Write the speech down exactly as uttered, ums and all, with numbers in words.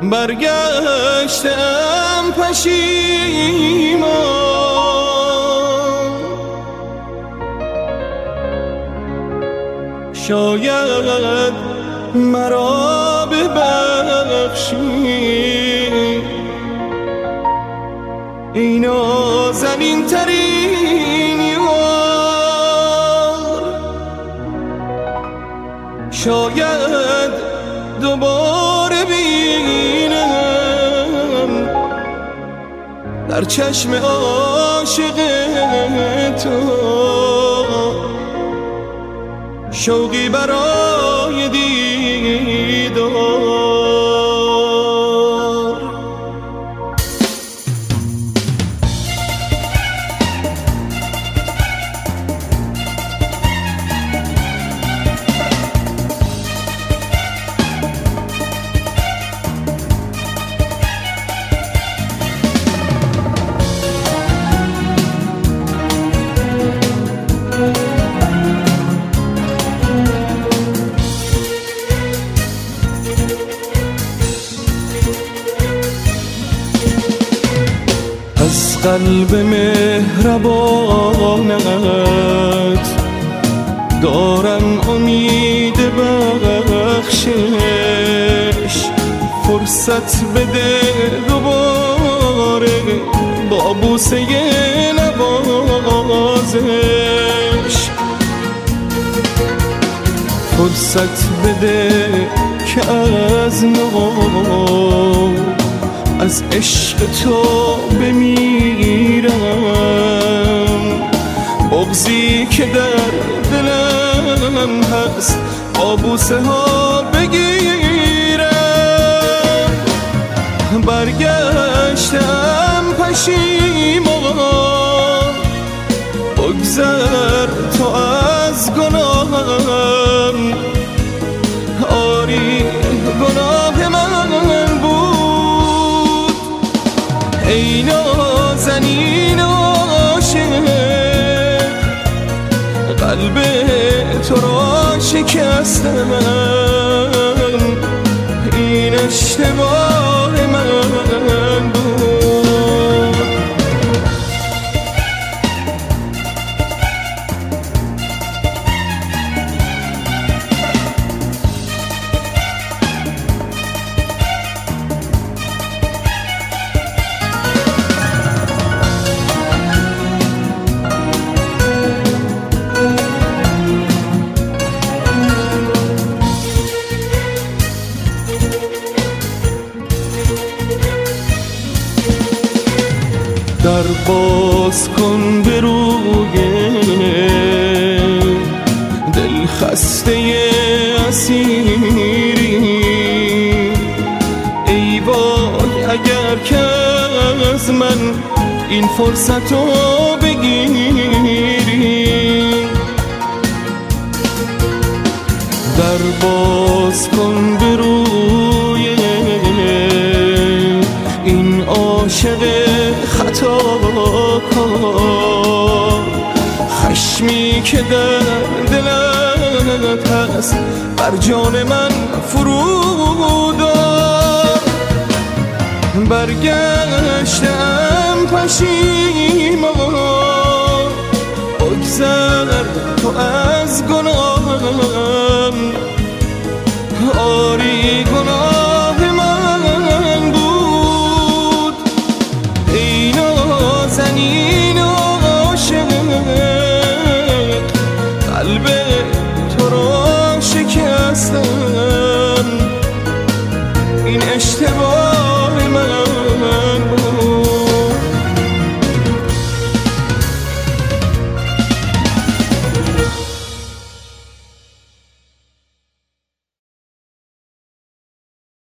برگشتم پشیمان، شاید مرا ببخشی ای نازنین ترین یار، شاید دوباره بینم در چشم عاشق تو شوقی برای دیدار. از قلب مهربانت دارم امید بخشش، فرصت بده دوباره با بوسه نوازش، فرصت بده که از نو از عشق تو بمیرم، بغضی که در دلم هست با بوسه ها بگیرم. برگشتم پشیمان، بگذر تو از گناهم، آری گناه من بود ای نازنین عاشق، قلب تو را شکستم، این اشتباه من بود. در باز کن به روی دل خسته اسیری، ای وای اگر که از من این فرصت رو بگیری. در باز کن به روی این عاشق خطاکار، خشمی که در دلت هست بر جان من فرود آر. برگشتم پشیمان، بگذر تو از گناهم، آری گناه من بود ای نازنین عاشق، قلب تو را شکستم، این اشتباه من